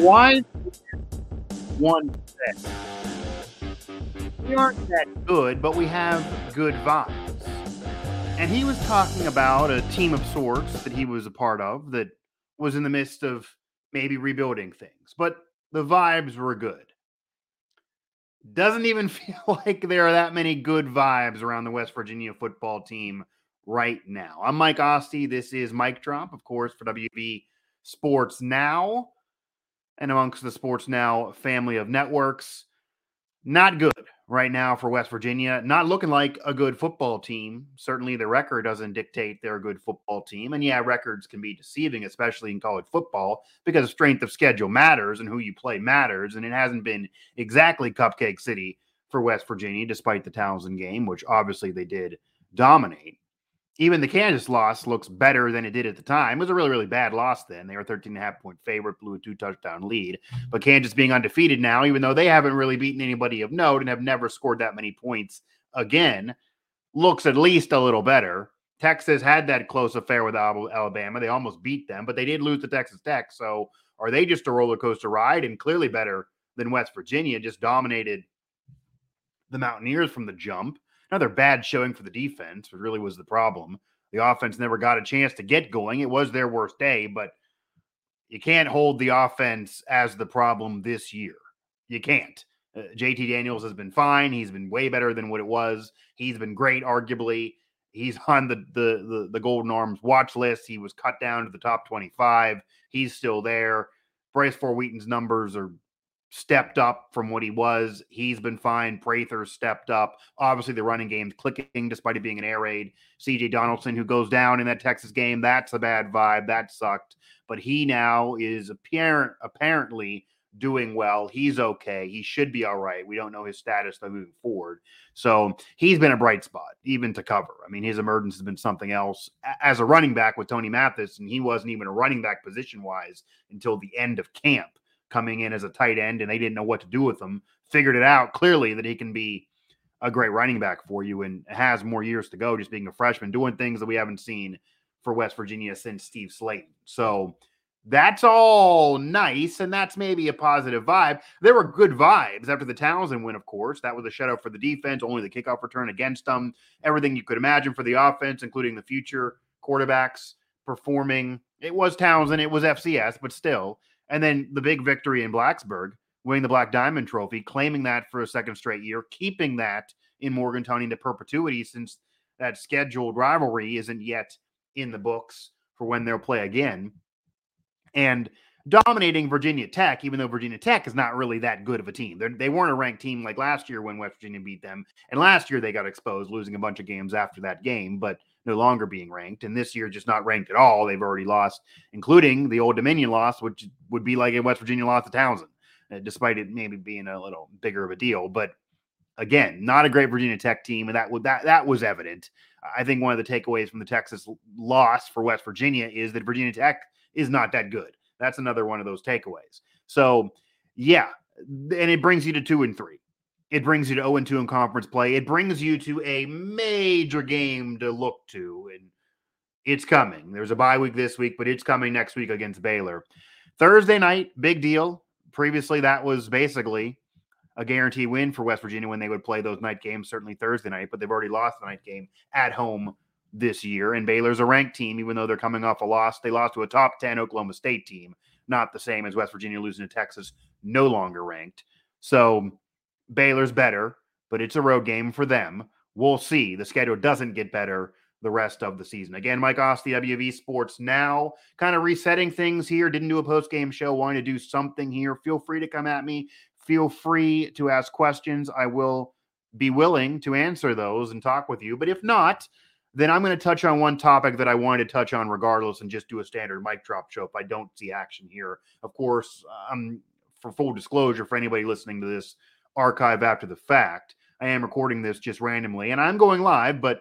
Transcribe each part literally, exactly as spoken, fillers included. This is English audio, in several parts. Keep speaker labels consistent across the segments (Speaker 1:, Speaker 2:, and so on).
Speaker 1: wise one said, we aren't that good, but we have good vibes. And he was talking about a team of sorts that he was a part of that was in the midst of maybe rebuilding things, but the vibes were good. Doesn't even feel like there are that many good vibes around the West Virginia football team right now. I'm Mike Ostie. This is Mike Drop, of course, for W B Sports Now and amongst the Sports Now family of networks. Not good right now for West Virginia. Not looking like a good football team. Certainly the record doesn't dictate they're a good football team. And yeah, records can be deceiving, especially in college football, because strength of schedule matters and who you play matters. And it hasn't been exactly Cupcake City for West Virginia, despite the Townsend game, which obviously they did dominate. Even the Kansas loss looks better than it did at the time. It was a really, really bad loss then. They were thirteen and a half point favorite, blew a two-touchdown lead. But Kansas being undefeated now, even though they haven't really beaten anybody of note and have never scored that many points again, looks at least a little better. Texas had that close affair with Alabama. They almost beat them, but they did lose to Texas Tech. So are they just a roller coaster ride? And clearly better than West Virginia, just dominated the Mountaineers from the jump. Another bad showing for the defense, which really was the problem. The offense never got a chance to get going. It was their worst day, but you can't hold the offense as the problem this year. You can't. Uh, J T Daniels has been fine. He's been way better than what it was. He's been great, arguably. He's on the, the, the, the Golden Arms watch list. He was cut down to the top twenty-five. He's still there. Bryce Ford Wheaton's numbers are stepped up from what he was. He's been fine. Prather stepped up. Obviously, the running game's clicking despite it being an air raid. C J Donaldson, who goes down in that Texas game, that's a bad vibe. That sucked. But he now is apparent, apparently doing well. He's okay. He should be all right. We don't know his status, though, moving forward. So he's been a bright spot, even to cover. I mean, his emergence has been something else. As a running back with Tony Mathis, and he wasn't even a running back position-wise until the end of camp, coming in as a tight end, and they didn't know what to do with him. Figured it out clearly that he can be a great running back for you and has more years to go just being a freshman, doing things that we haven't seen for West Virginia since Steve Slayton. So that's all nice, and that's maybe a positive vibe. There were good vibes after the Townsend win, of course. That was a shutout for the defense, only the kickoff return against them. Everything you could imagine for the offense, including the future quarterbacks performing. It was Townsend, it was F C S, but still. And then the big victory in Blacksburg, winning the Black Diamond Trophy, claiming that for a second straight year, keeping that in Morgantown into perpetuity since that scheduled rivalry isn't yet in the books for when they'll play again. And dominating Virginia Tech, even though Virginia Tech is not really that good of a team. They're, they weren't a ranked team like last year when West Virginia beat them. And last year they got exposed, losing a bunch of games after that game, but no longer being ranked. And this year just not ranked at all. They've already lost, including the Old Dominion loss, which would be like a West Virginia loss to Townsend, uh, despite it maybe being a little bigger of a deal. But again, not a great Virginia Tech team, and that, that, that was evident. I think one of the takeaways from the Texas loss for West Virginia is that Virginia Tech is not that good. That's another one of those takeaways. So, yeah, and it brings you to two and three. It brings you to oh and two in conference play. It brings you to a major game to look to, and it's coming. There's a bye week this week, but it's coming next week against Baylor. Thursday night, big deal. Previously, that was basically a guarantee win for West Virginia when they would play those night games, certainly Thursday night, but they've already lost the night game at home this year. And Baylor's a ranked team, even though they're coming off a loss. They lost to a top ten Oklahoma State team, not the same as West Virginia losing to Texas, no longer ranked. So Baylor's better, but it's a road game for them. We'll see. The schedule doesn't get better the rest of the season. Again, Mike Ostie, W V Sports Now, kind of resetting things here. Didn't do a post-game show. Wanted to do something here. Feel free to come at me. Feel free to ask questions. I will be willing to answer those and talk with you. But if not, then I'm going to touch on one topic that I wanted to touch on regardless and just do a standard mic drop show if I don't see action here. Of course, um, for full disclosure, for anybody listening to this archive after the fact, I am recording this just randomly, and I'm going live, but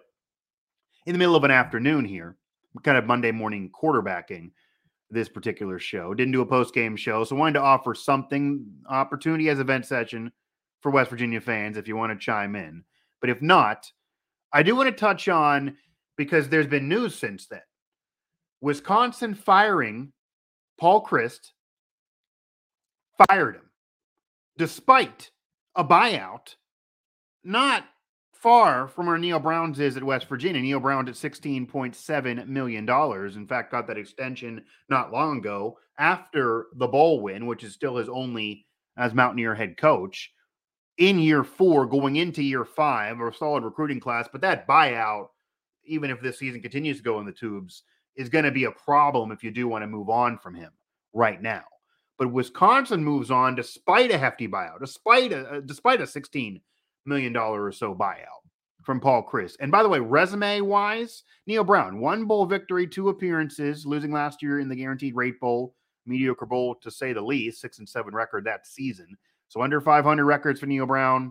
Speaker 1: in the middle of an afternoon here, kind of Monday morning quarterbacking this particular show. Didn't do a post-game show, so wanted to offer something, opportunity as event session for West Virginia fans if you want to chime in. But if not, I do want to touch on, because there's been news since then, Wisconsin firing Paul Chryst fired him despite a buyout not far from where Neal Brown's is at West Virginia. Neal Brown's at sixteen point seven million dollars. In fact, got that extension not long ago after the bowl win, which is still his only as Mountaineer head coach. In year four, going into year five, a solid recruiting class, but that buyout, even if this season continues to go in the tubes, is going to be a problem if you do want to move on from him right now. But Wisconsin moves on despite a hefty buyout, despite a, despite a sixteen million dollars or so buyout from Paul Chryst. And by the way, resume-wise, Neal Brown, one bowl victory, two appearances, losing last year in the Guaranteed Rate Bowl, mediocre bowl to say the least, six and seven record that season. So under five hundred records for Neal Brown.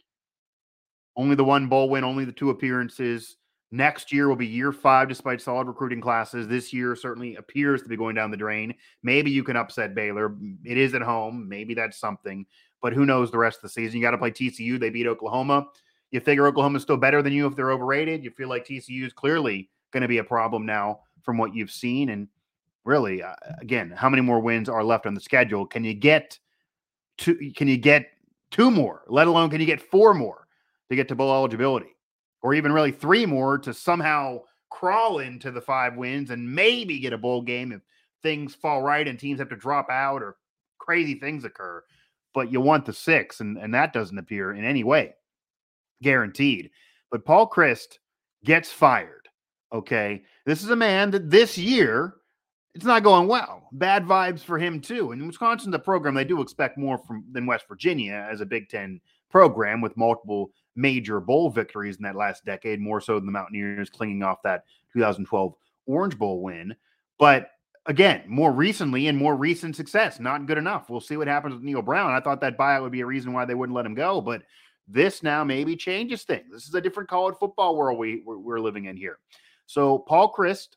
Speaker 1: Only the one bowl win, only the two appearances. Next year will be year five, despite solid recruiting classes. This year certainly appears to be going down the drain. Maybe you can upset Baylor. It is at home. Maybe that's something. But who knows the rest of the season? You got to play T C U. They beat Oklahoma. You figure Oklahoma's still better than you if they're overrated. You feel like T C U is clearly going to be a problem now from what you've seen. And really, uh, again, how many more wins are left on the schedule? Can you get two? Can you get two more? Let alone can you get four more to get to bowl eligibility, or even really three more to somehow crawl into the five wins and maybe get a bowl game if things fall right and teams have to drop out or crazy things occur. But you want the six, and, and that doesn't appear in any way guaranteed. But Paul Chryst gets fired, okay? This is a man that this year, it's not going well. Bad vibes for him, too. And Wisconsin's a program they do expect more from than West Virginia as a Big Ten program with multiple major bowl victories in that last decade, more so than the Mountaineers clinging off that two thousand twelve Orange Bowl win. But again, more recently and more recent success, not good enough. We'll see what happens with Neal Brown. I thought that buyout would be a reason why they wouldn't let him go, but this now maybe changes things. This is a different college football world we, we're, we're living in here. So Paul Chryst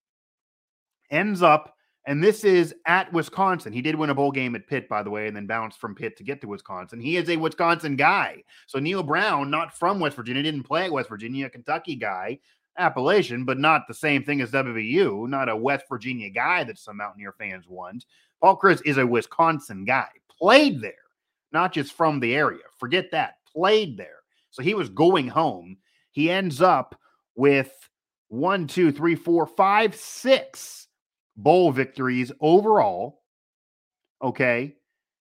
Speaker 1: ends up, and this is at Wisconsin. He did win a bowl game at Pitt, by the way, and then bounced from Pitt to get to Wisconsin. He is a Wisconsin guy. So Neal Brown, not from West Virginia, didn't play at West Virginia, a Kentucky guy, Appalachian, but not the same thing as W V U, not a West Virginia guy that some Mountaineer fans want. Paul Chryst is a Wisconsin guy, played there, not just from the area. Forget that, played there. So he was going home. He ends up with one, two, three, four, five, six bowl victories overall, okay?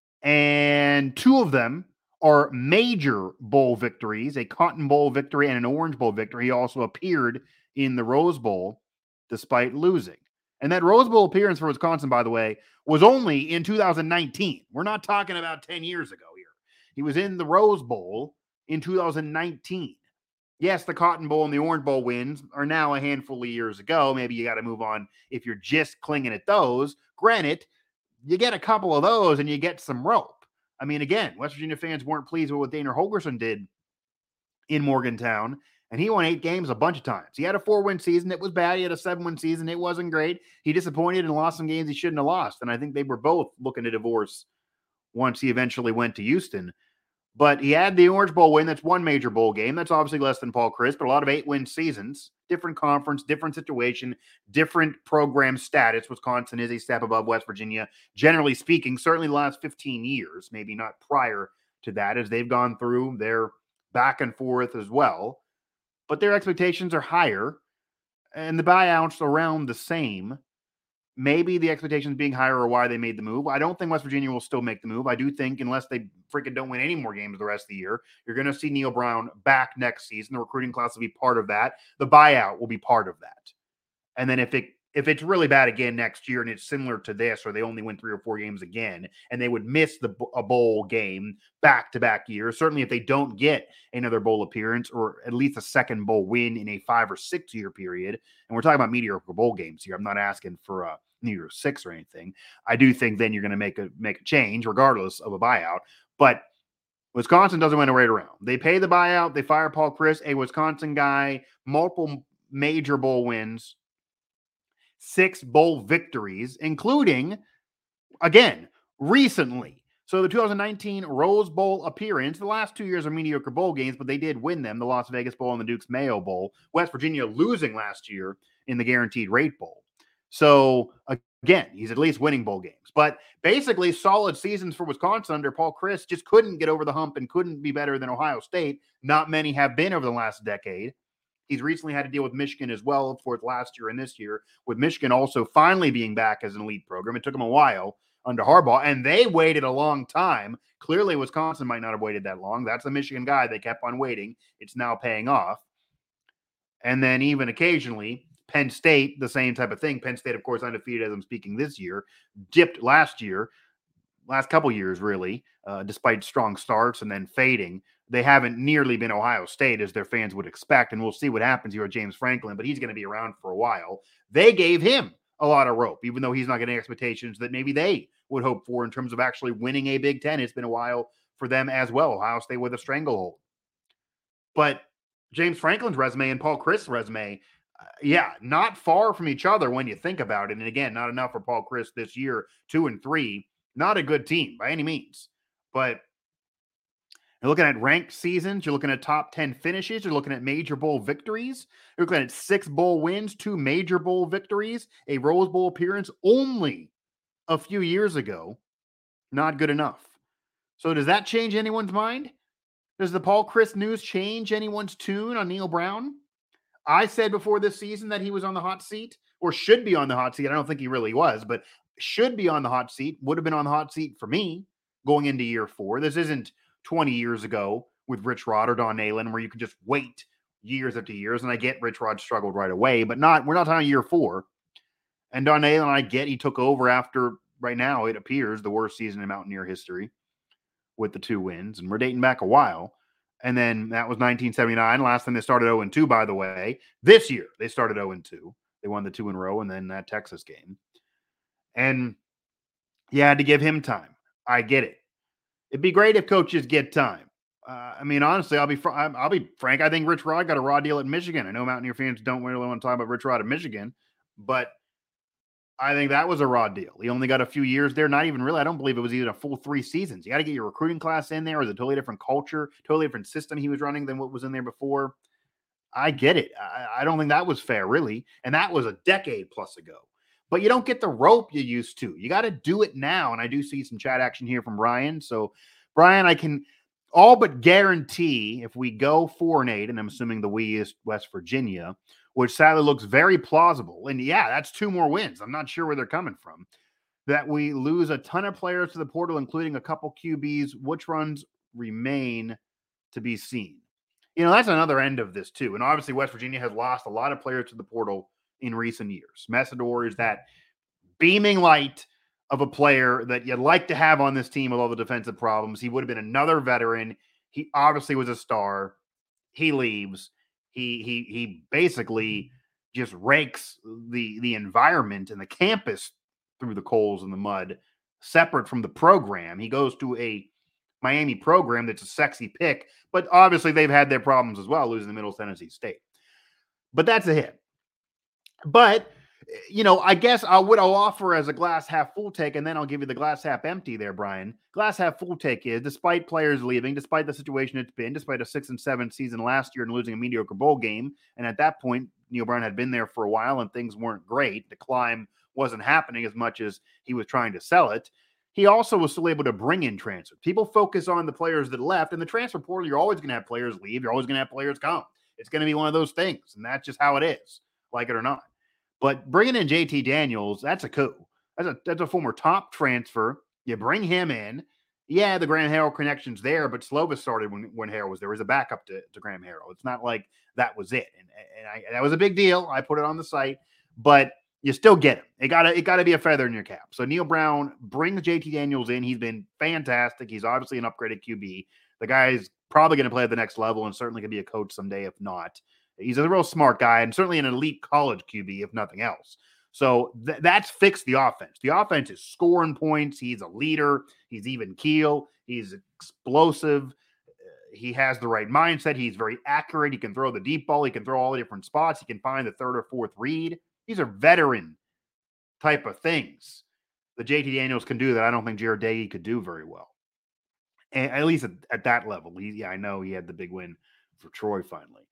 Speaker 1: And two of them are major bowl victories, a Cotton Bowl victory and an Orange Bowl victory. He also appeared in the Rose Bowl despite losing. And that Rose Bowl appearance for Wisconsin, by the way, was only in two thousand nineteen. We're not talking about ten years ago here. He was in the Rose Bowl in two thousand nineteen. Yes, the Cotton Bowl and the Orange Bowl wins are now a handful of years ago. Maybe you got to move on if you're just clinging at those. Granted, you get a couple of those and you get some rope. I mean, again, West Virginia fans weren't pleased with what Dana Holgorsen did in Morgantown, and he won eight games a bunch of times. He had a four-win season. It was bad. He had a seven-win season. It wasn't great. He disappointed and lost some games he shouldn't have lost, and I think they were both looking to divorce once he eventually went to Houston. But he had the Orange Bowl win. That's one major bowl game. That's obviously less than Paul Chryst, but a lot of eight-win seasons. Different conference, different situation, different program status. Wisconsin is a step above West Virginia, generally speaking, certainly the last fifteen years, maybe not prior to that, as they've gone through their back and forth as well. But their expectations are higher, and the buyouts around the same. Maybe the expectations being higher or why they made the move. I don't think West Virginia will still make the move. I do think unless they freaking don't win any more games the rest of the year, you're going to see Neal Brown back next season. The recruiting class will be part of that. The buyout will be part of that. And then if it if it's really bad again next year and it's similar to this, or they only win three or four games again, and they would miss the a bowl game back-to-back years, certainly if they don't get another bowl appearance or at least a second bowl win in a five or six year period, and we're talking about mediocre bowl games here. I'm not asking for a New Year's Six or anything. I do think then you're going to make a make a change regardless of a buyout. But Wisconsin doesn't win a right around. They pay the buyout. They fire Paul Chryst, a Wisconsin guy, multiple major bowl wins, six bowl victories, including, again, recently. So the two thousand nineteen Rose Bowl appearance, the last two years are mediocre bowl games, but they did win them, the Las Vegas Bowl and the Duke's Mayo Bowl. West Virginia losing last year in the Guaranteed Rate Bowl. So, again, he's at least winning bowl games. But basically, solid seasons for Wisconsin under Paul Chryst, just couldn't get over the hump and couldn't be better than Ohio State. Not many have been over the last decade. He's recently had to deal with Michigan as well for last year and this year, with Michigan also finally being back as an elite program. It took them a while under Harbaugh, and they waited a long time. Clearly, Wisconsin might not have waited that long. That's the Michigan guy. They kept on waiting. It's now paying off. And then even occasionally, Penn State, the same type of thing. Penn State, of course, undefeated as I'm speaking this year, dipped last year, last couple years, really, uh, despite strong starts and then fading. They haven't nearly been Ohio State as their fans would expect, and we'll see what happens here with James Franklin, but he's going to be around for a while. They gave him a lot of rope, even though he's not getting expectations that maybe they would hope for in terms of actually winning a Big Ten. It's been a while for them as well. Ohio State with a stranglehold. But James Franklin's resume and Paul Chryst's resume, uh, yeah, not far from each other when you think about it. And again, not enough for Paul Chryst this year, two and three. Not a good team by any means. But you're looking at ranked seasons. You're looking at top ten finishes. You're looking at major bowl victories. You're looking at six bowl wins, two major bowl victories, a Rose Bowl appearance only a few years ago. Not good enough. So does that change anyone's mind? Does the Paul Chryst news change anyone's tune on Neal Brown? I said before this season that he was on the hot seat, or should be on the hot seat. I don't think he really was, but should be on the hot seat, would have been on the hot seat for me going into year four. This isn't twenty years ago with Rich Rod or Don Nalen where you could just wait years after years. And I get Rich Rod struggled right away, but not, we're not talking year four. And Don Nalen, I get he took over after, right now, it appears, the worst season in Mountaineer history with the two wins. And we're dating back a while. And then that was nineteen seventy-nine. Last time they started oh and two, by the way. This year, they started oh and two. They won the two in a row and then that Texas game. And you had to give him time. I get it. It'd be great if coaches get time. Uh, I mean, honestly, I'll be fr- I'll be frank. I think Rich Rod got a raw deal at Michigan. I know Mountaineer fans don't really want to talk about Rich Rod at Michigan, but I think that was a raw deal. He only got a few years there. Not even really. I don't believe it was even a full three seasons. You got to get your recruiting class in there. It was a totally different culture, totally different system he was running than what was in there before. I get it. I, I don't think that was fair, really. And that was a decade plus ago. But you don't get the rope you used to. You got to do it now. And I do see some chat action here from Brian. So, Brian, I can all but guarantee if we go four and eight, and I'm assuming the we is West Virginia, which sadly looks very plausible. And yeah, that's two more wins. I'm not sure where they're coming from. That we lose a ton of players to the portal, including a couple Q Bs. Which runs remain to be seen? You know, that's another end of this too. And obviously West Virginia has lost a lot of players to the portal in recent years. Messidor is that beaming light of a player that you'd like to have on this team with all the defensive problems. He would have been another veteran. He obviously was a star. He leaves. He he he basically just rakes the the environment and the campus through the coals and the mud, separate from the program. He goes to a Miami program that's a sexy pick, but obviously they've had their problems as well, losing to Middle Tennessee State. But that's a hit. But, you know, I guess I would I'll offer as a glass half full take, and then I'll give you the glass half empty there, Brian. Glass half full take is, despite players leaving, despite the situation it's been, despite a six and seven season last year and losing a mediocre bowl game, and at that point, Neal Brown had been there for a while and things weren't great. The climb wasn't happening as much as he was trying to sell it. He also was still able to bring in transfers. People focus on the players that left, and the transfer portal, you're always going to have players leave. You're always going to have players come. It's going to be one of those things, and that's just how it is, like it or not. But bringing in J T Daniels, that's a coup. That's a, that's a former top transfer. You bring him in. Yeah, the Graham Harrell connection's there, but Slovis started when, when Harrell was there. There was a backup to, to Graham Harrell. It's not like that was it. And, and, I, and that was a big deal. I put it on the site. But you still get him. It got it got to be a feather in your cap. So Neal Brown brings J T Daniels in. He's been fantastic. He's obviously an upgraded Q B. The guy's probably going to play at the next level and certainly going to be a coach someday, if not. He's a real smart guy and certainly an elite college Q B, if nothing else. So th- that's fixed the offense. The offense is scoring points. He's a leader. He's even keel. He's explosive. Uh, he has the right mindset. He's very accurate. He can throw the deep ball. He can throw all the different spots. He can find the third or fourth read. These are veteran type of things that J T Daniels can do that I don't think Jared Dagey could do very well. And at least at, at that level. He, yeah, I know he had the big win for Troy finally.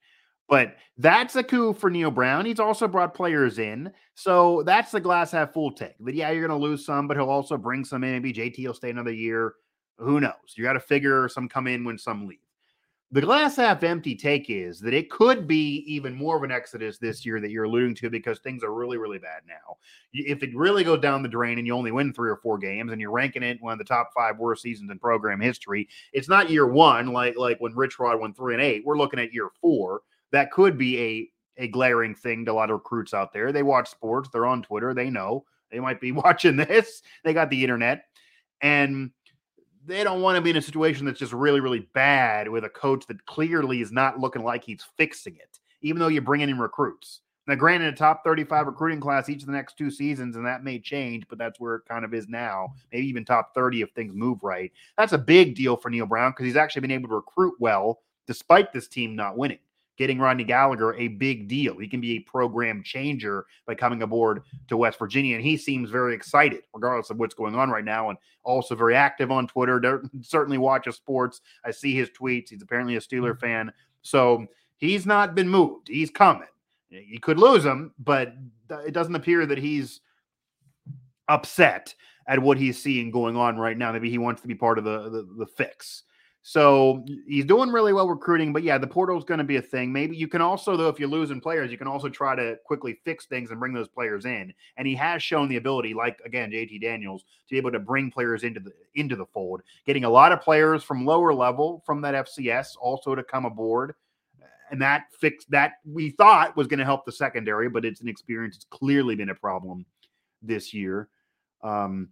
Speaker 1: But that's a coup for Neal Brown. He's also brought players in. So that's the glass half full take. But yeah, you're going to lose some, but he'll also bring some in. Maybe J T will stay another year. Who knows? You got to figure some come in when some leave. The glass half empty take is that it could be even more of an exodus this year that you're alluding to because things are really, really bad now. If it really goes down the drain and you only win three or four games and you're ranking it one of the top five worst seasons in program history, it's not year one like, like when Rich Rod won three and eight. We're looking at year four. That could be a, a glaring thing to a lot of recruits out there. They watch sports. They're on Twitter. They know. They might be watching this. They got the internet. And they don't want to be in a situation that's just really, really bad with a coach that clearly is not looking like he's fixing it, even though you're bringing in recruits. Now, granted, a top thirty-five recruiting class each of the next two seasons, and that may change, but that's where it kind of is now. Maybe even top thirty if things move right. That's a big deal for Neal Brown because he's actually been able to recruit well despite this team not winning. Getting Rodney Gallagher, a big deal. He can be a program changer by coming aboard to West Virginia, and he seems very excited, regardless of what's going on right now, and also very active on Twitter. They're, certainly watches sports. I see his tweets. He's apparently a Steeler fan. So he's not been moved. He's coming. You could lose him, but it doesn't appear that he's upset at what he's seeing going on right now. Maybe he wants to be part of the, the, the fix. So he's doing really well recruiting, but yeah, the portal is going to be a thing. Maybe you can also, though, if you're losing players, you can also try to quickly fix things and bring those players in. And he has shown the ability, like, again, J T Daniels, to be able to bring players into the into the fold, getting a lot of players from lower level from that F C S also to come aboard. And that fix that we thought was going to help the secondary, but it's an experience. It's clearly been a problem this year. Um,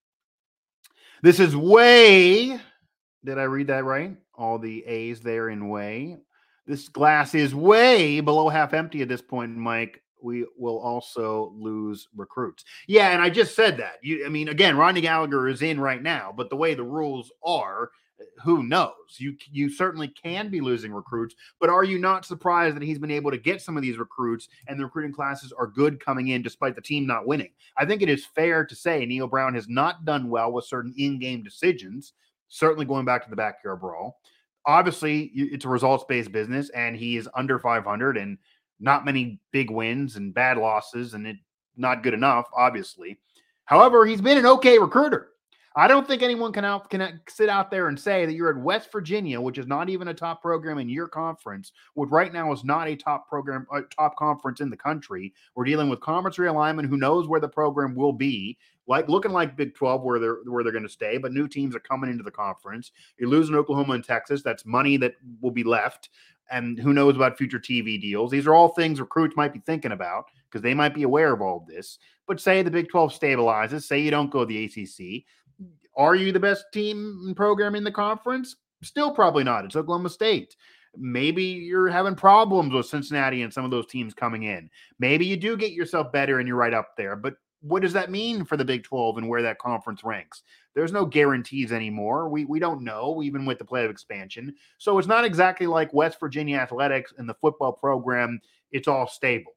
Speaker 1: this is way... Did I read that right? All the A's there in way. This glass is way below half empty at this point, Mike. We will also lose recruits. Yeah, and I just said that. You, I mean, again, Rodney Gallagher is in right now, but the way the rules are, who knows? You you certainly can be losing recruits, but are you not surprised that he's been able to get some of these recruits and the recruiting classes are good coming in despite the team not winning? I think it is fair to say Neal Brown has not done well with certain in-game decisions. Certainly going back to the backyard brawl. Obviously, it's a results-based business, and he is under five hundred and not many big wins and bad losses, and it not good enough, obviously. However, he's been an okay recruiter. I don't think anyone can, out, can sit out there and say that you're at West Virginia, which is not even a top program in your conference, which right now is not a top program, a top conference in the country. We're dealing with conference realignment. Who knows where the program will be? Like looking like Big twelve where they're where they're going to stay, but new teams are coming into the conference. You're losing Oklahoma and Texas. That's money that will be left. And who knows about future T V deals? These are all things recruits might be thinking about because they might be aware of all of this. But say the Big twelve stabilizes, say you don't go to the A C C. Are you the best team and program in the conference? Still probably not. It's Oklahoma State. Maybe you're having problems with Cincinnati and some of those teams coming in. Maybe you do get yourself better and you're right up there. But what does that mean for the Big twelve and where that conference ranks? There's no guarantees anymore. We we don't know, even with the playoff expansion. So it's not exactly like West Virginia athletics and the football program. It's all stable.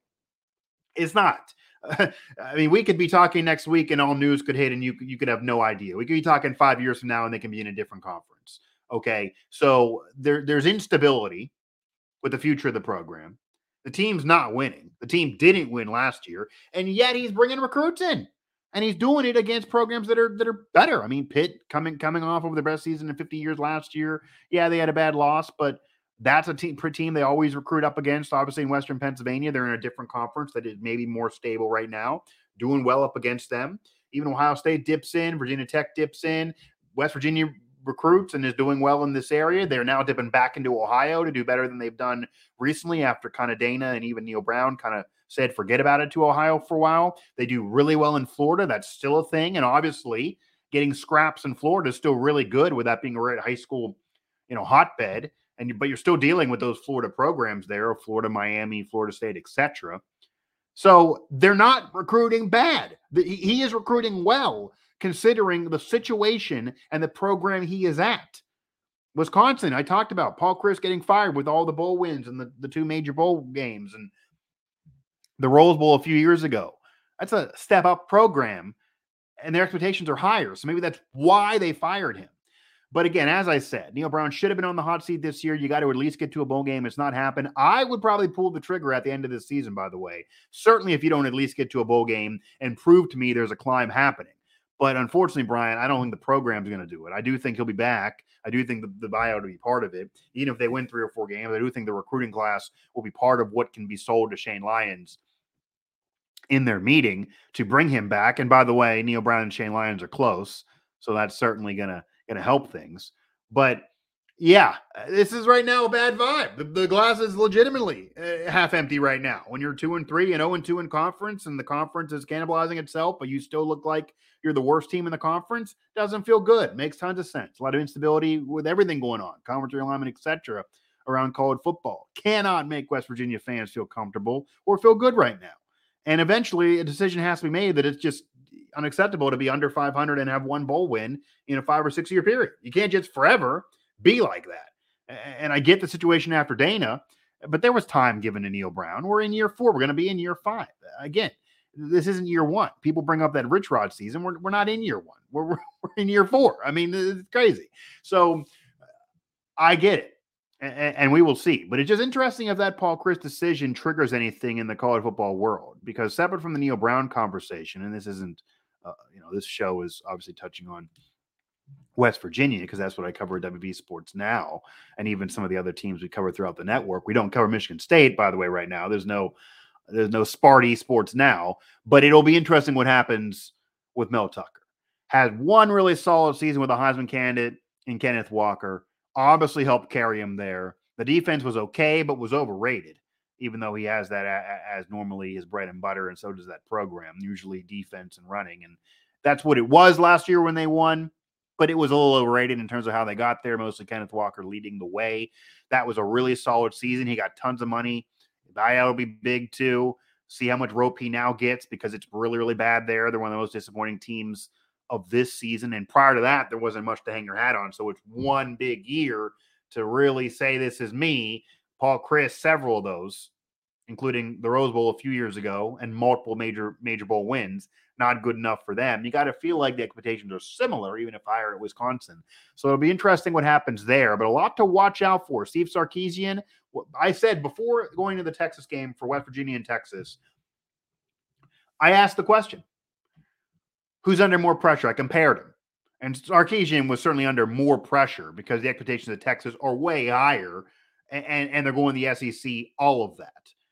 Speaker 1: It's not. I mean, we could be talking next week and all news could hit and you, you could have no idea. We could be talking five years from now and they can be in a different conference. Okay. So there, there's instability with the future of the program. The team's not winning. The team didn't win last year, and yet he's bringing recruits in, and he's doing it against programs that are that are better. I mean, Pitt coming coming off of their best season in fifty years last year. Yeah, they had a bad loss, but that's a team, team they always recruit up against. Obviously, in Western Pennsylvania, they're in a different conference that is maybe more stable right now, doing well up against them. Even Ohio State dips in, Virginia Tech dips in, West Virginia recruits and is doing well in this area. They're now dipping back into Ohio to do better than they've done recently after kind of Dana and even Neal Brown kind of said forget about it to Ohio for a while. They do really well in Florida. That's still a thing. And obviously getting scraps in Florida is still really good with that being a right high school, you know, hotbed. And but you're still dealing with those Florida programs there, Florida, Miami, Florida State, et cetera. So they're not recruiting bad. He is recruiting well, considering the situation and the program he is at. Wisconsin, I talked about Paul Chryst getting fired with all the bowl wins and the, the two major bowl games and the Rose Bowl a few years ago. That's a step up program, and their expectations are higher. So maybe that's why they fired him. But again, as I said, Neal Brown should have been on the hot seat this year. You got to at least get to a bowl game. It's not happened. I would probably pull the trigger at the end of this season, by the way. Certainly if you don't at least get to a bowl game and prove to me there's a climb happening. But unfortunately, Brian, I don't think the program's going to do it. I do think he'll be back. I do think the, the buyout will be part of it. Even if they win three or four games, I do think the recruiting class will be part of what can be sold to Shane Lyons in their meeting to bring him back. And by the way, Neal Brown and Shane Lyons are close, so that's certainly going to going to help things. But yeah, this is right now a bad vibe. The, the glass is legitimately uh, half empty right now. When you're two and three and zero and two in conference, and the conference is cannibalizing itself, but you still look like you're the worst team in the conference, doesn't feel good. Makes tons of sense. A lot of instability with everything going on, conference realignment, et cetera, around college football. Cannot make West Virginia fans feel comfortable or feel good right now. And eventually, a decision has to be made that it's just unacceptable to be under five hundred and have one bowl win in a five or six year period. You can't just forever be like that. And I get the situation after Dana, but there was time given to Neal Brown. We're in year four. We're going to be in year five. Again, this isn't year one. People bring up that Rich Rod season. We're, we're not in year one. We're, we're, we're in year four. I mean, it's crazy. So I get it. And, and we will see. But it's just interesting if that Paul Chryst decision triggers anything in the college football world, because separate from the Neal Brown conversation, and this isn't, uh, you know, this show is obviously touching on West Virginia because that's what I cover at W V Sports Now, and even some of the other teams we cover throughout the network. We don't cover Michigan State, by the way, right now. There's no, there's no Sparty Sports Now, but it'll be interesting what happens with Mel Tucker. Had one really solid season with a Heisman candidate in Kenneth Walker. Obviously helped carry him there. The defense was okay, but was overrated, even though he has that as normally his bread and butter, and so does that program, usually defense and running. And that's what it was last year when they won, but it was a little overrated in terms of how they got there, mostly Kenneth Walker leading the way. That was a really solid season. He got tons of money. The buyout will be big too. See how much rope he now gets because it's really, really bad there. They're one of the most disappointing teams of this season. And prior to that, there wasn't much to hang your hat on. So it's one big year to really say this is me. Paul Chryst, several of those, including the Rose Bowl a few years ago and multiple major major bowl wins, not good enough for them. You got to feel like the expectations are similar, even if higher at Wisconsin. So it'll be interesting what happens there, but a lot to watch out for. Steve Sarkisian, I said before going to the Texas game for West Virginia and Texas, I asked the question, who's under more pressure? I compared him. And Sarkisian was certainly under more pressure because the expectations of Texas are way higher, and, and, and they're going the S E C, all of that.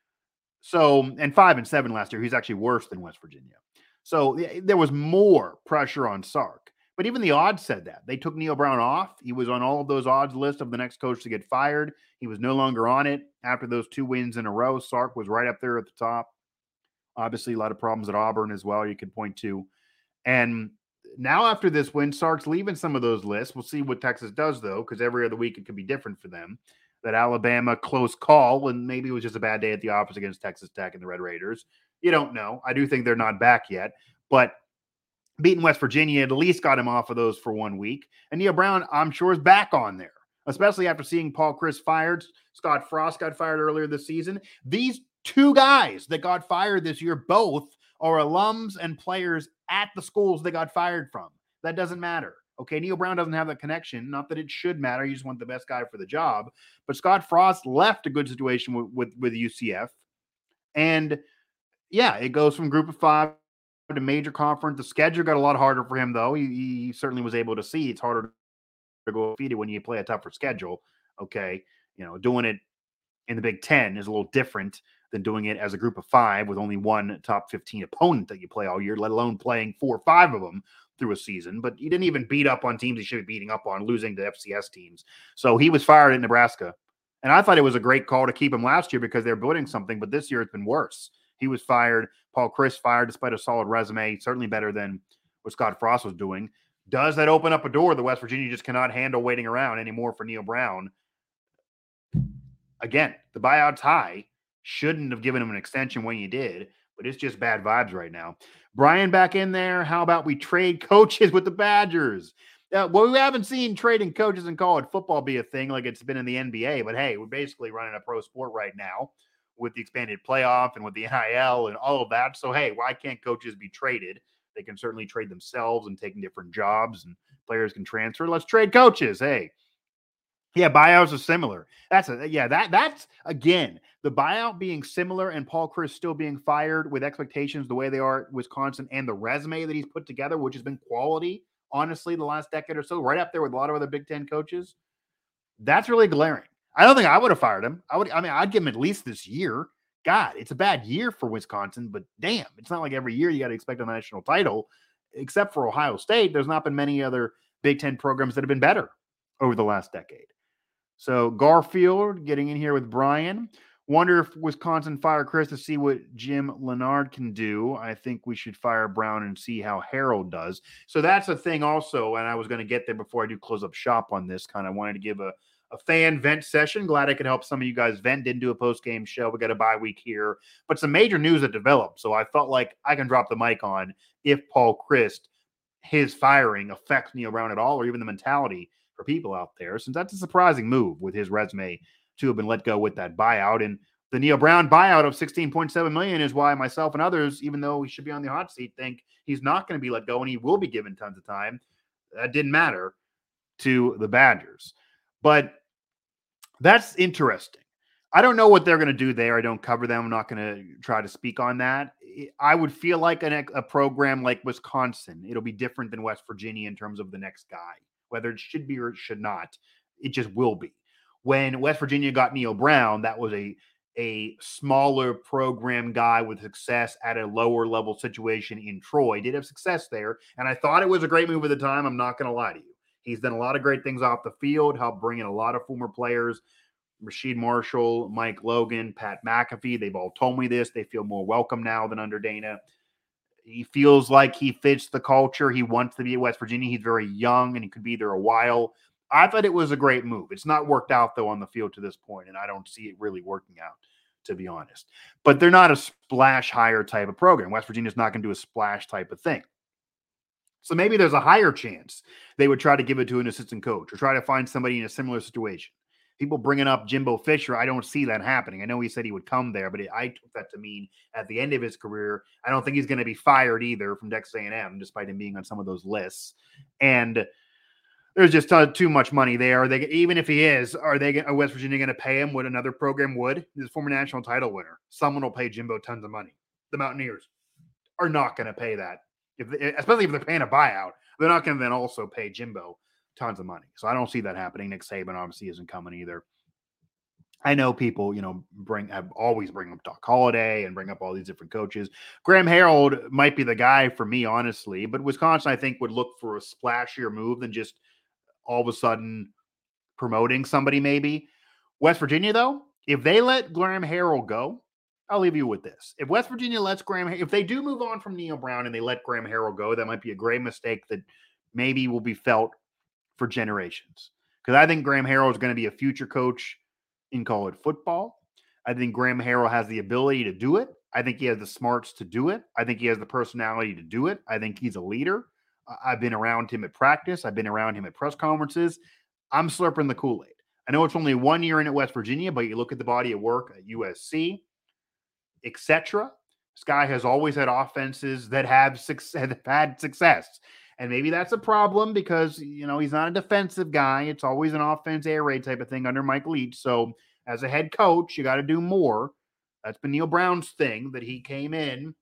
Speaker 1: So, and five and seven last year, he's actually worse than West Virginia. So there was more pressure on Sark. But even the odds said that. They took Neal Brown off. He was on all of those odds lists of the next coach to get fired. He was no longer on it after those two wins in a row. Sark was right up there at the top. Obviously, a lot of problems at Auburn as well you could point to. And now after this win, Sark's leaving some of those lists. We'll see what Texas does, though, because every other week it could be different for them. That Alabama close call, and maybe it was just a bad day at the office against Texas Tech and the Red Raiders. You don't know. I do think they're not back yet. But beating West Virginia at least got him off of those for one week. And Neal Brown, I'm sure, is back on there, especially after seeing Paul Chryst fired. Scott Frost got fired earlier this season. These two guys that got fired this year both are alums and players at the schools they got fired from. That doesn't matter. Okay, Neal Brown doesn't have that connection. Not that it should matter. You just want the best guy for the job. But Scott Frost left a good situation with, with, with U C F. And, yeah, it goes from group of five to major conference. The schedule got a lot harder for him, though. He, he certainly was able to see it's harder to go undefeated when you play a tougher schedule. Okay, you know, doing it in the Big Ten is a little different than doing it as a group of five with only one top fifteen opponent that you play all year, let alone playing four or five of them through a season. But he didn't even beat up on teams he should be beating up on, losing to F C S teams. So he was fired in Nebraska. And I thought it was a great call to keep him last year because they're building something, but this year it's been worse. He was fired. Paul Chryst fired despite a solid resume, certainly better than what Scott Frost was doing. Does that open up a door that West Virginia just cannot handle waiting around anymore for Neal Brown? Again, the buyout's high. Shouldn't have given him an extension when you did, but it's just bad vibes right now. Brian back in there. How about we trade coaches with the Badgers? Uh, well, we haven't seen trading coaches in college football be a thing like it's been in the N B A, but hey, we're basically running a pro sport right now with the expanded playoff and with the N I L and all of that. So, hey, why can't coaches be traded? They can certainly trade themselves and take different jobs, and players can transfer. Let's trade coaches. Hey, yeah, buyouts are similar. That's a yeah, that that's again the buyout being similar and Paul Chryst still being fired with expectations the way they are at Wisconsin and the resume that he's put together, which has been quality, honestly, the last decade or so, right up there with a lot of other Big Ten coaches. That's really glaring. I don't think I would have fired him. I would. I mean, I'd give him at least this year. God, it's a bad year for Wisconsin, but damn, it's not like every year you got to expect a national title. Except for Ohio State, there's not been many other Big Ten programs that have been better over the last decade. So Garfield getting in here with Brian. Wonder if Wisconsin fire Chryst to see what Jim Leonhard can do. I think we should fire Brown and see how Harold does. So that's a thing also, and I was going to get there before I do close up shop on this. Kind of wanted to give a, a fan vent session. Glad I could help some of you guys vent. Didn't do a post-game show. We got a bye week here. But some major news that developed. So I felt like I can drop the mic on if Paul Chryst, his firing affects Neal Brown at all, or even the mentality for people out there, since that's a surprising move with his resume to have been let go with that buyout. And the Neal Brown buyout of sixteen point seven million dollars is why myself and others, even though he should be on the hot seat, think he's not going to be let go and he will be given tons of time. That didn't matter to the Badgers. But that's interesting. I don't know what they're going to do there. I don't cover them. I'm not going to try to speak on that. I would feel like an, a program like Wisconsin, it'll be different than West Virginia in terms of the next guy. Whether it should be or it should not, it just will be. When West Virginia got Neal Brown, that was a, a smaller program guy with success at a lower level situation in Troy. Did have success there, and I thought it was a great move at the time. I'm not going to lie to you. He's done a lot of great things off the field, helped bring in a lot of former players, Rasheed Marshall, Mike Logan, Pat McAfee. They've all told me this. They feel more welcome now than under Dana. He feels like he fits the culture. He wants to be at West Virginia. He's very young, and he could be there a while. I thought it was a great move. It's not worked out, though, on the field to this point, and I don't see it really working out, to be honest. But they're not a splash hire type of program. West Virginia's not going to do a splash type of thing. So maybe there's a higher chance they would try to give it to an assistant coach or try to find somebody in a similar situation. People bringing up Jimbo Fisher, I don't see that happening. I know he said he would come there, but it, I took that to mean at the end of his career, I don't think he's going to be fired either from Texas A and M, despite him being on some of those lists. And there's just too much money there. Are they, even if he is, are they are West Virginia going to pay him what another program would? He's a former national title winner. Someone will pay Jimbo tons of money. The Mountaineers are not going to pay that, if they, especially if they're paying a buyout. They're not going to then also pay Jimbo tons of money. So I don't see that happening. Nick Saban obviously isn't coming either. I know people, you know, bring have always bring up Doc Holliday and bring up all these different coaches. Graham Harrell might be the guy for me, honestly, but Wisconsin, I think, would look for a splashier move than just all of a sudden promoting somebody maybe. West Virginia, though, if they let Graham Harrell go, I'll leave you with this. If West Virginia lets Graham, if they do move on from Neal Brown and they let Graham Harrell go, that might be a great mistake that maybe will be felt for generations. Because I think Graham Harrell is going to be a future coach in college football. I think Graham Harrell has the ability to do it. I think he has the smarts to do it. I think he has the personality to do it. I think he's a leader. I've been around him at practice. I've been around him at press conferences. I'm slurping the Kool-Aid. I know it's only one year in at West Virginia, but you look at the body of work at U S C, et cetera. This guy has always had offenses that have, success, have had success. And maybe that's a problem because, you know, he's not a defensive guy. It's always an offense air raid type of thing under Mike Leach. So as a head coach, you got to do more. That's been Neal Brown's thing, that he came in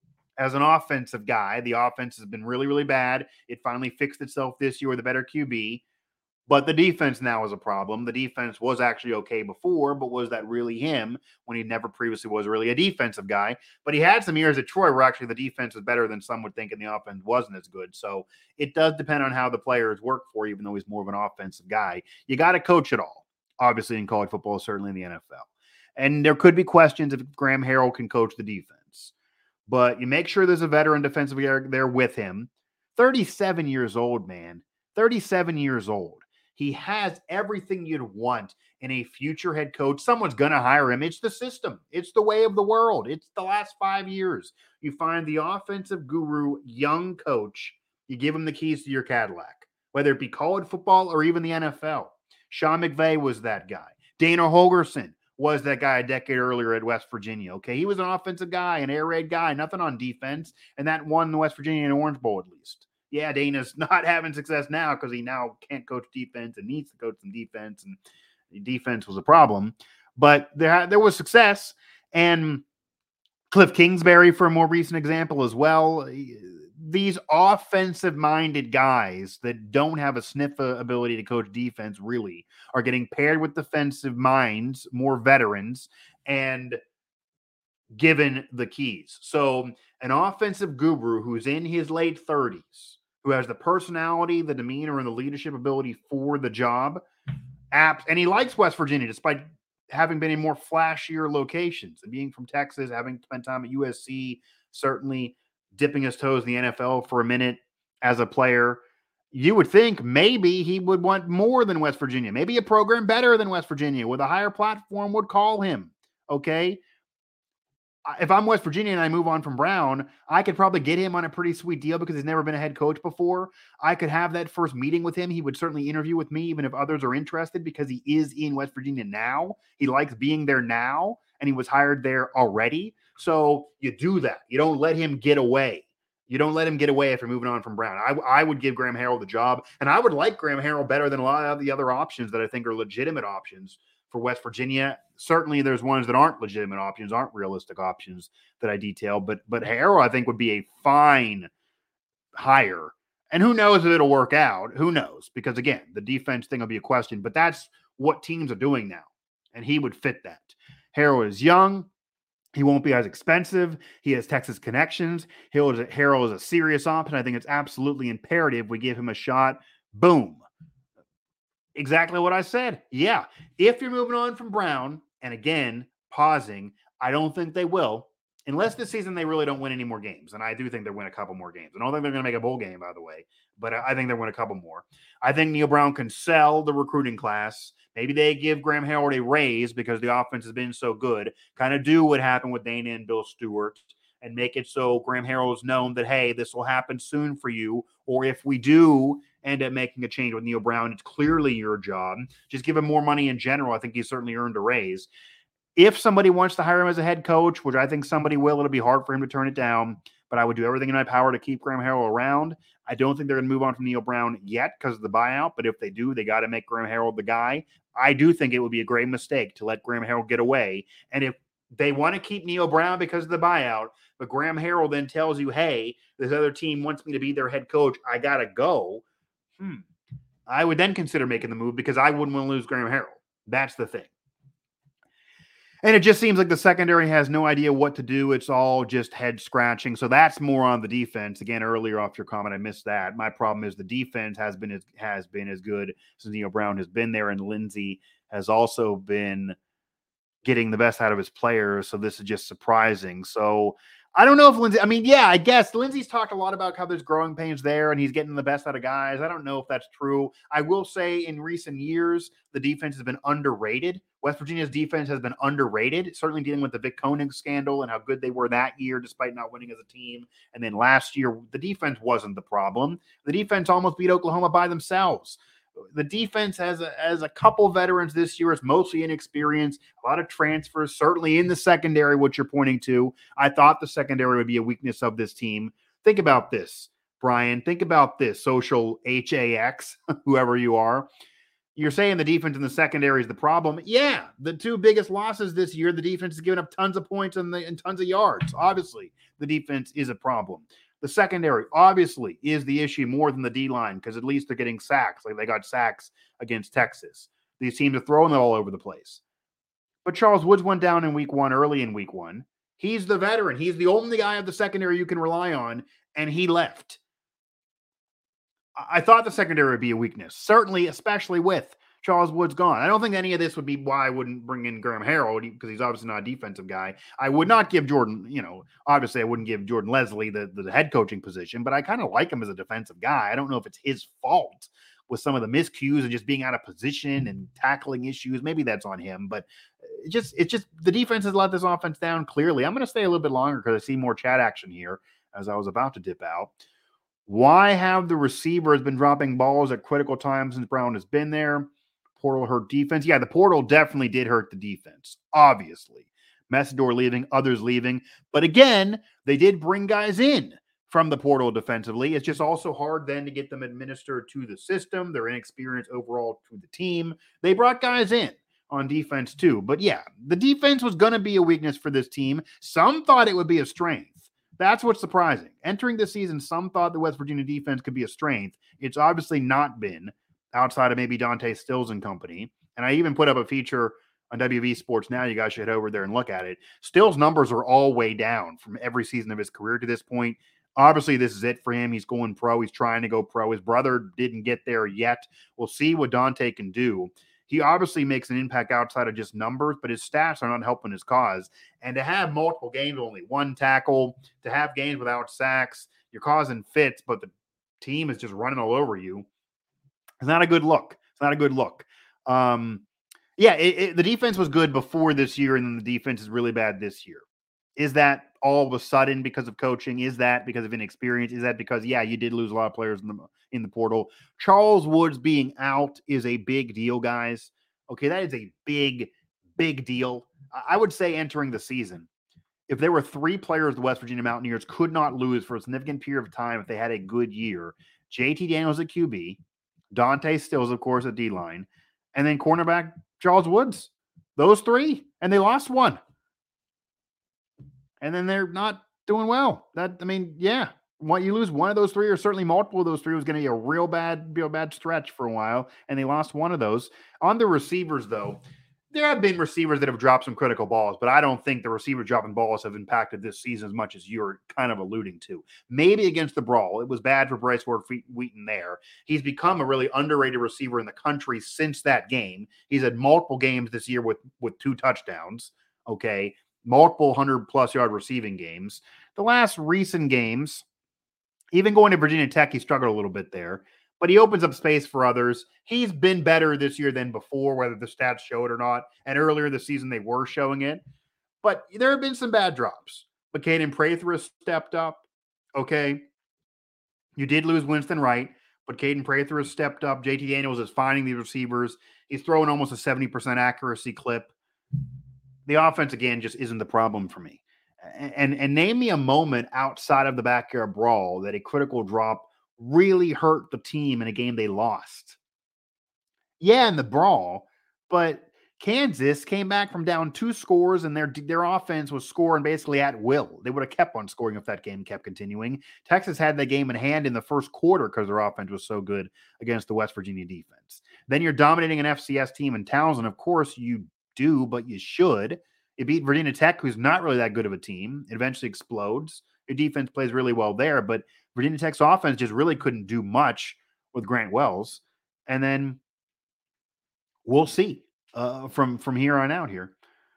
Speaker 1: as an offensive guy. The offense has been really, really bad. It finally fixed itself this year with a better Q B. But the defense now is a problem. The defense was actually okay before, but was that really him when he never previously was really a defensive guy? But he had some years at Troy where actually the defense was better than some would think and the offense wasn't as good. So it does depend on how the players work for you, even though he's more of an offensive guy. You got to coach it all, obviously, in college football, certainly in the N F L. And there could be questions if Graham Harrell can coach the defense. But you make sure there's a veteran defensive guy there with him. thirty-seven years old, man. thirty-seven years old. He has everything you'd want in a future head coach. Someone's going to hire him. It's the system. It's the way of the world. It's the last five years. You find the offensive guru, young coach. You give him the keys to your Cadillac, whether it be college football or even the N F L. Sean McVay was that guy. Dana Holgerson was that guy a decade earlier at West Virginia. Okay, he was an offensive guy, an air raid guy, nothing on defense, and that won the West Virginia and Orange Bowl at least. Yeah, Dana's not having success now because he now can't coach defense and needs to coach some defense, and defense was a problem. But there, there was success, and Cliff Kingsbury, for a more recent example as well. These offensive-minded guys that don't have a sniff ability to coach defense really are getting paired with defensive minds, more veterans, and given the keys. So an offensive guru who's in his late thirties, who has the personality, the demeanor, and the leadership ability for the job, apps, and he likes West Virginia despite having been in more flashier locations and being from Texas, having spent time at U S C, certainly dipping his toes in the N F L for a minute as a player. You would think maybe he would want more than West Virginia. Maybe a program better than West Virginia with a higher platform would call him. Okay. If I'm West Virginia and I move on from Brown, I could probably get him on a pretty sweet deal because he's never been a head coach before. I could have that first meeting with him. He would certainly interview with me, even if others are interested, because he is in West Virginia now. He likes being there now, and he was hired there already. So you do that. You don't let him get away. You don't let him get away if you're moving on from Brown. I, I would give Graham Harrell the job, and I would like Graham Harrell better than a lot of the other options that I think are legitimate options for West Virginia. Certainly there's ones that aren't legitimate options, aren't realistic options that I detail, but but Harrell, I think, would be a fine hire. And who knows if it'll work out? Who knows? Because, again, the defense thing will be a question, but that's what teams are doing now, and he would fit that. Harrell is young. He won't be as expensive. He has Texas connections. Harrell is a serious option. I think it's absolutely imperative we give him a shot. Boom. Exactly what I said. Yeah. If you're moving on from Brown, and again, pausing, I don't think they will, unless this season they really don't win any more games. And I do think they'll win a couple more games. I don't think they're going to make a bowl game, by the way, but I think they'll win a couple more. I think Neal Brown can sell the recruiting class. Maybe they give Graham Harrell a raise because the offense has been so good. Kind of do what happened with Dana and Bill Stewart and make it so Graham Harrell is known that, hey, this will happen soon for you. Or if we do end up making a change with Neal Brown, it's clearly your job. Just give him more money in general. I think he's certainly earned a raise. If somebody wants to hire him as a head coach, which I think somebody will, it'll be hard for him to turn it down. But I would do everything in my power to keep Graham Harrell around. I don't think they're going to move on from Neal Brown yet because of the buyout. But if they do, they got to make Graham Harrell the guy. I do think it would be a great mistake to let Graham Harrell get away. And if they want to keep Neal Brown because of the buyout, but Graham Harrell then tells you, hey, this other team wants me to be their head coach, I got to go. Hmm. I would then consider making the move because I wouldn't want to lose Graham Harrell. That's the thing. And it just seems like the secondary has no idea what to do. It's all just head scratching. So that's more on the defense. Again, earlier off your comment, I missed that. My problem is the defense has been as, has been as good since Neal Brown has been there, and Lindsey has also been getting the best out of his players. So this is just surprising. So I don't know if Lindsey, I mean, yeah, I guess Lindsey's talked a lot about how there's growing pains there and he's getting the best out of guys. I don't know if that's true. I will say in recent years, the defense has been underrated. West Virginia's defense has been underrated, certainly dealing with the Vic Koenig scandal and how good they were that year despite not winning as a team. And then last year, the defense wasn't the problem. The defense almost beat Oklahoma by themselves. The defense has a, has a couple veterans this year. It's mostly inexperience, a lot of transfers, certainly in the secondary, what you're pointing to. I thought the secondary would be a weakness of this team. Think about this, Brian. Think about this, social H A X, whoever you are. You're saying the defense in the secondary is the problem. Yeah, the two biggest losses this year, the defense has given up tons of points and, the, and tons of yards. Obviously, the defense is a problem. The secondary, obviously, is the issue more than the D-line because at least they're getting sacks. Like they got sacks against Texas. These teams are throwing it all over the place. But Charles Woods went down in week one, early in week one. He's the veteran. He's the only guy of the secondary you can rely on, and he left. I thought the secondary would be a weakness, certainly, especially with Charles Woods gone. I don't think any of this would be why I wouldn't bring in Graham Harrell because he's obviously not a defensive guy. I would not give Jordan, you know, obviously I wouldn't give Jordan Leslie the, the head coaching position, but I kind of like him as a defensive guy. I don't know if it's his fault with some of the miscues and just being out of position and tackling issues. Maybe that's on him, but it just, it's just the defense has let this offense down clearly. I'm going to stay a little bit longer because I see more chat action here as I was about to dip out. Why have the receivers been dropping balls at critical times since Brown has been there? portal hurt defense. Yeah, the portal definitely did hurt the defense, obviously. Messidor leaving, others leaving. But again, they did bring guys in from the portal defensively. It's just also hard then to get them administered to the system. They're inexperienced overall to the team. They brought guys in on defense too. But yeah, the defense was going to be a weakness for this team. Some thought it would be a strength. That's what's surprising. Entering this season, some thought the West Virginia defense could be a strength. It's obviously not been, outside of maybe Dante Stills and company. And I even put up a feature on W V Sports Now. You guys should head over there and look at it. Stills' numbers are all way down from every season of his career to this point. Obviously, this is it for him. He's going pro. He's trying to go pro. His brother didn't get there yet. We'll see what Dante can do. He obviously makes an impact outside of just numbers, but his stats are not helping his cause. And to have multiple games, only one tackle, to have games without sacks, you're causing fits, but the team is just running all over you. It's not a good look. It's not a good look. Um, yeah, it, it, the defense was good before this year, and then the defense is really bad this year. Is that all of a sudden because of coaching? Is that because of inexperience? Is that because, yeah, you did lose a lot of players in the in the portal? Charles Woods being out is a big deal, guys. Okay, that is a big, big deal. I would say entering the season, if there were three players the West Virginia Mountaineers could not lose for a significant period of time if they had a good year, J T Daniels at Q B, Dante Stills, of course, at D-line, and then cornerback Charles Woods. Those three, and they lost one. And then they're not doing well. That I mean, yeah, what you lose one of those three, or certainly multiple of those three, was going to be a real bad, real bad stretch for a while. And they lost one of those. On the receivers, though, there have been receivers that have dropped some critical balls, but I don't think the receiver dropping balls have impacted this season as much as you're kind of alluding to. Maybe against the Brawl, it was bad for Bryce Ward Wheaton there. He's become a really underrated receiver in the country since that game. He's had multiple games this year with with two touchdowns. Okay. Multiple hundred-plus yard receiving games. The last recent games, even going to Virginia Tech, he struggled a little bit there, but he opens up space for others. He's been better this year than before, whether the stats show it or not, and earlier this season they were showing it. But there have been some bad drops. But Caden Prather has stepped up, okay? You did lose Winston Wright, but Caden Prather has stepped up. J T Daniels is finding these receivers. He's throwing almost a seventy percent accuracy clip. The offense, again, just isn't the problem for me. And, and, and name me a moment outside of the backyard brawl that a critical drop really hurt the team in a game they lost. Yeah, in the brawl, but Kansas came back from down two scores, and their, their offense was scoring basically at will. They would have kept on scoring if that game kept continuing. Texas had that game in hand in the first quarter because their offense was so good against the West Virginia defense. Then you're dominating an F C S team in Townsend. Of course, you do, but you should. You beat Virginia Tech, who's not really that good of a team. It eventually explodes. Your defense plays really well there, but Virginia Tech's offense just really couldn't do much with Grant Wells. And then we'll see uh, from, from here on out here.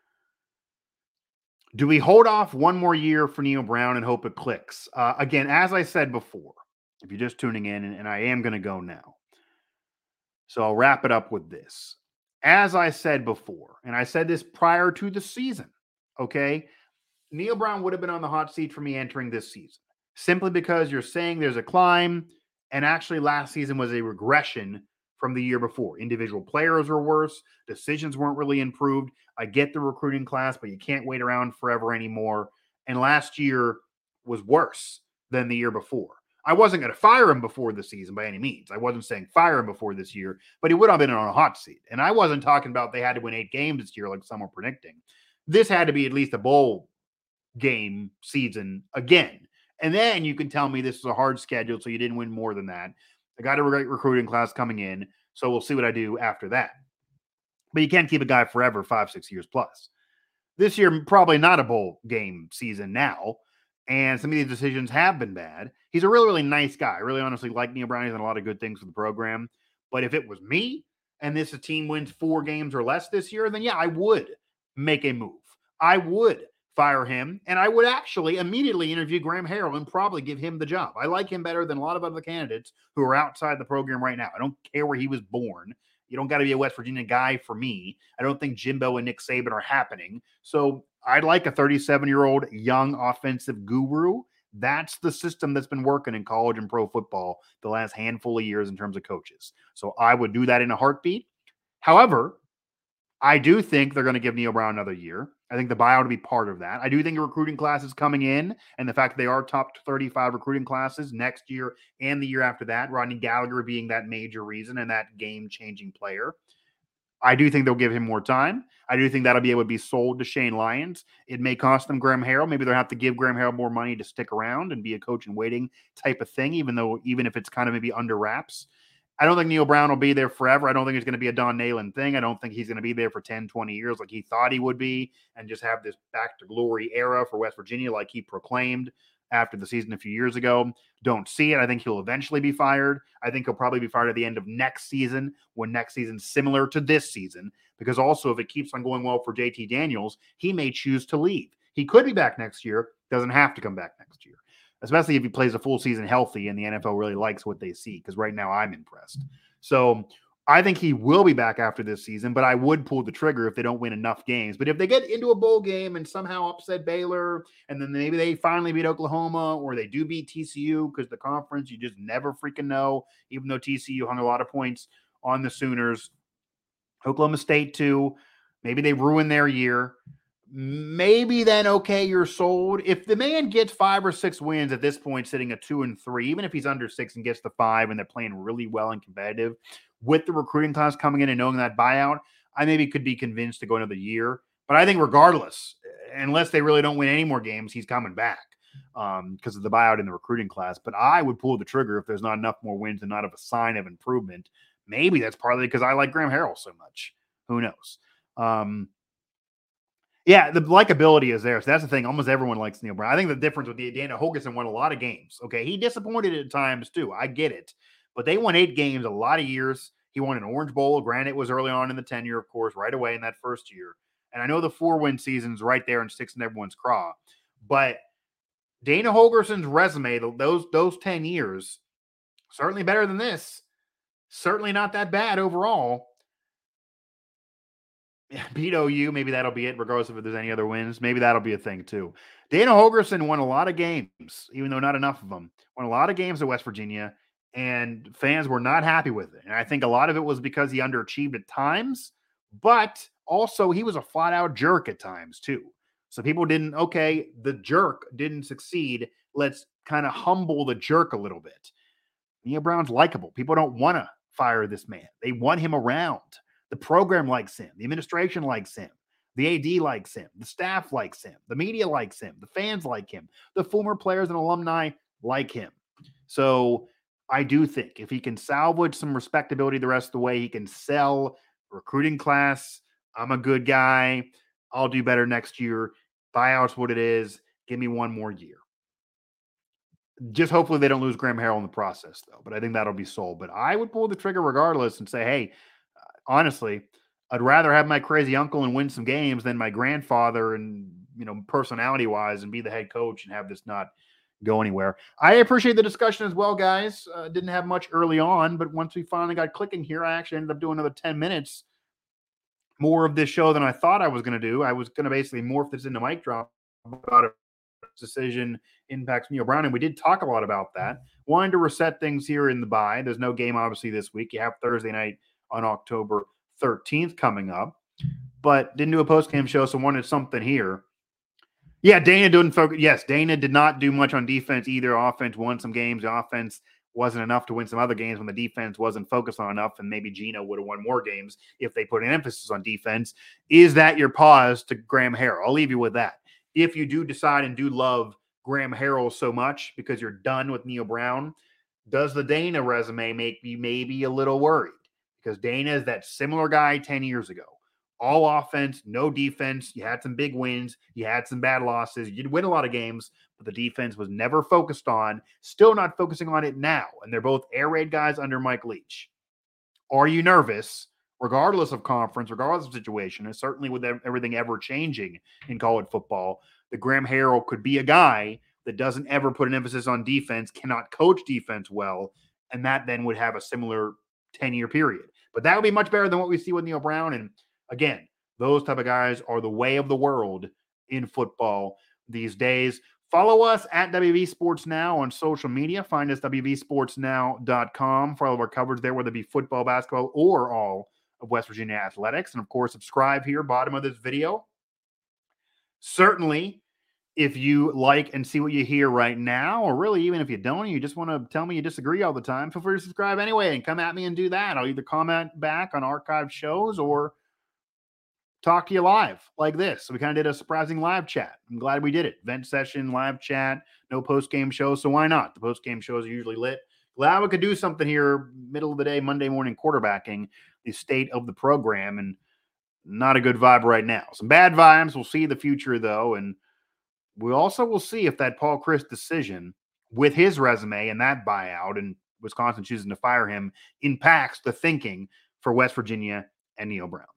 Speaker 1: Do we hold off one more year for Neal Brown and hope it clicks? Uh, again, as I said before, if you're just tuning in, and, and I am going to go now. So I'll wrap it up with this. As I said before, and I said this prior to the season, okay, Neal Brown would have been on the hot seat for me entering this season, simply because you're saying there's a climb, and actually last season was a regression from the year before. Individual players were worse. Decisions weren't really improved. I get the recruiting class, but you can't wait around forever anymore. And last year was worse than the year before. I wasn't going to fire him before the season by any means. I wasn't saying fire him before this year, but he would have been on a hot seat. And I wasn't talking about they had to win eight games this year like some were predicting. This had to be at least a bowl game season again. And then you can tell me this is a hard schedule, so you didn't win more than that. I got a great recruiting class coming in, so we'll see what I do after that. But you can't keep a guy forever, five, six years plus. This year, probably not a bowl game season now. And some of these decisions have been bad. He's a really, really nice guy. I really honestly like Neal Brown. He's done a lot of good things for the program. But if it was me and this team wins four games or less this year, then yeah, I would make a move. I would fire him. And I would actually immediately interview Graham Harrell and probably give him the job. I like him better than a lot of other candidates who are outside the program right now. I don't care where he was born. You don't got to be a West Virginia guy for me. I don't think Jimbo and Nick Saban are happening. So I'd like a thirty-seven-year-old young offensive guru. That's the system that's been working in college and pro football the last handful of years in terms of coaches. So I would do that in a heartbeat. However, I do think they're going to give Neal Brown another year. I think the buyout will be part of that. I do think a recruiting class is coming in, and the fact that they are top thirty-five recruiting classes next year and the year after that, Rodney Gallagher being that major reason and that game-changing player. I do think they'll give him more time. I do think that'll be able to be sold to Shane Lyons. It may cost them Graham Harrell. Maybe they'll have to give Graham Harrell more money to stick around and be a coach in waiting type of thing, even though even if it's kind of maybe under wraps. I don't think Neal Brown will be there forever. I don't think it's going to be a Don Nalen thing. I don't think he's going to be there for ten, twenty years like he thought he would be and just have this back to glory era for West Virginia like he proclaimed after the season a few years ago. Don't see it. I think he'll eventually be fired. I think he'll probably be fired at the end of next season, when next season's similar to this season, because also if it keeps on going well for J T Daniels, he may choose to leave. He could be back next year, doesn't have to come back next year, especially if he plays a full season healthy and the N F L really likes what they see, because right now I'm impressed. So I think he will be back after this season, but I would pull the trigger if they don't win enough games. But if they get into a bowl game and somehow upset Baylor, and then maybe they finally beat Oklahoma, or they do beat T C U, because the conference, you just never freaking know, even though T C U hung a lot of points on the Sooners. Oklahoma State too. Maybe they ruin their year. Maybe then, okay, you're sold. If the man gets five or six wins at this point, sitting at two and three, even if he's under six and gets the five and they're playing really well and competitive, with the recruiting class coming in and knowing that buyout, I maybe could be convinced to go another year. But I think regardless, unless they really don't win any more games, he's coming back um, because of the buyout in the recruiting class. But I would pull the trigger if there's not enough more wins and not of a sign of improvement. Maybe that's partly because I like Graham Harrell so much. Who knows? Um, Yeah, the likability is there. So that's the thing. Almost everyone likes Neal Brown. I think the difference with the Dana Holgorsen won a lot of games. Okay, he disappointed at times too. I get it. But they won eight games a lot of years. He won an Orange Bowl. Granted, it was early on in the tenure, of course, right away in that first year. And I know the four-win season's right there and sticks in everyone's craw. But Dana Holgorsen's resume, those, those ten years, certainly better than this. Certainly not that bad overall. Beat O U, maybe that'll be it, regardless if there's any other wins. Maybe that'll be a thing too. Dana Holgorsen won a lot of games, even though not enough of them. Won a lot of games at West Virginia, and fans were not happy with it. And I think a lot of it was because he underachieved at times, but also he was a flat-out jerk at times too. So people didn't, okay, the jerk didn't succeed. Let's kind of humble the jerk a little bit. Neal Brown's likable. People don't want to fire this man. They want him around. The program likes him. The administration likes him. The A D likes him. The staff likes him. The media likes him. The fans like him. The former players and alumni like him. So I do think if he can salvage some respectability the rest of the way, he can sell recruiting class. I'm a good guy. I'll do better next year. Buyout's what it is. Give me one more year. Just hopefully they don't lose Graham Harrell in the process, though. But I think that'll be sold. But I would pull the trigger regardless and say, hey, honestly, I'd rather have my crazy uncle and win some games than my grandfather and, you know, personality wise and be the head coach and have this not go anywhere. I appreciate the discussion as well, guys. Uh, didn't have much early on, but once we finally got clicking here, I actually ended up doing another ten minutes more of this show than I thought I was going to do. I was going to basically morph this into mic drop about a decision impacts Neal Brown, and we did talk a lot about that. Wanted to reset things here in the bye. There's no game, obviously, this week. You have Thursday night on October thirteenth coming up, but didn't do a post-game show, so wanted something here. Yeah, Dana didn't focus. Yes, Dana did not do much on defense either. Offense won some games. The offense wasn't enough to win some other games when the defense wasn't focused on enough, and maybe Gino would have won more games if they put an emphasis on defense. Is that your pause to Graham Harrell? I'll leave you with that. If you do decide and do love Graham Harrell so much because you're done with Neal Brown, does the Dana resume make you maybe a little worried? Because Dana is that similar guy ten years ago. All offense, no defense. You had some big wins. You had some bad losses. You'd win a lot of games, but the defense was never focused on, still not focusing on it now. And they're both air raid guys under Mike Leach. Are you nervous, regardless of conference, regardless of situation, and certainly with everything ever changing in college football, that Graham Harrell could be a guy that doesn't ever put an emphasis on defense, cannot coach defense well, and that then would have a similar ten-year period. But that would be much better than what we see with Neal Brown. And again, those type of guys are the way of the world in football these days. Follow us at W V Sports Now on social media. Find us W V sports now dot com for all of our coverage there, whether it be football, basketball, or all of West Virginia athletics. And of course, subscribe here, bottom of this video. Certainly, if you like and see what you hear right now, or really even if you don't, you just want to tell me you disagree all the time, feel free to subscribe anyway and come at me and do that. I'll either comment back on archived shows or talk to you live like this. So we kind of did a surprising live chat. I'm glad we did it. Vent session, live chat, no post-game show. So why not? The post-game shows are usually lit. Glad we could do something here, middle of the day, Monday morning quarterbacking, the state of the program, and not a good vibe right now. Some bad vibes. We'll see the future, though, and we also will see if that Paul Chryst decision with his resume and that buyout and Wisconsin choosing to fire him impacts the thinking for West Virginia and Neal Brown.